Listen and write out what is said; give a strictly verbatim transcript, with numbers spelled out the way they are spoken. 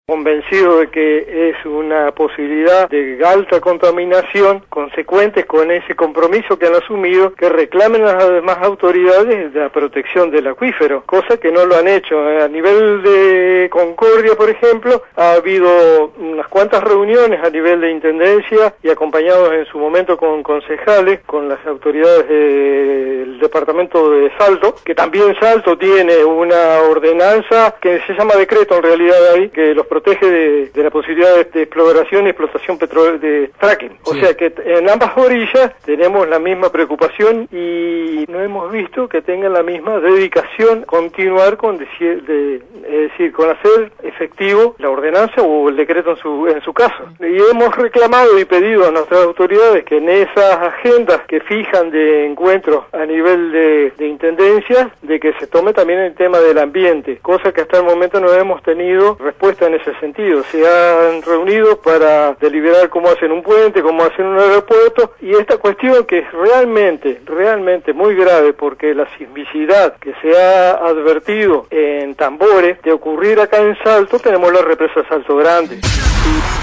Convencido de que es una posibilidad de alta contaminación consecuentes con ese compromiso que han asumido, que reclamen a las demás autoridades la protección del acuífero, cosa que no lo han hecho. A nivel de Concordia, por ejemplo, ha habido unas cuantas reuniones a nivel de intendencia y acompañados en su momento con concejales, con las autoridades del departamento de Salto, que también Salto tiene una ordenanza que se llama decreto en realidad ahí, que los protege de, de la posibilidad de, de exploración y explotación petrolera, de fracking. O sí. sea que en ambas orillas tenemos la misma preocupación y no hemos visto que tengan la misma dedicación continuar con decir, de, es decir, con hacer efectivo la ordenanza o el decreto en su en su caso. Y hemos reclamado y pedido a nuestras autoridades que en esas agendas que fijan de encuentros a nivel de, de intendencias, de que se tome también el tema del ambiente, cosa que hasta el momento no hemos tenido respuesta en ese sentido. Se han reunido para deliberar cómo hacen un puente, cómo hacen un aeropuerto, y esta cuestión que es realmente, realmente muy grave, porque la sismicidad que se ha advertido en Tambores de ocurrir acá en Salto, tenemos la represa Salto Grande.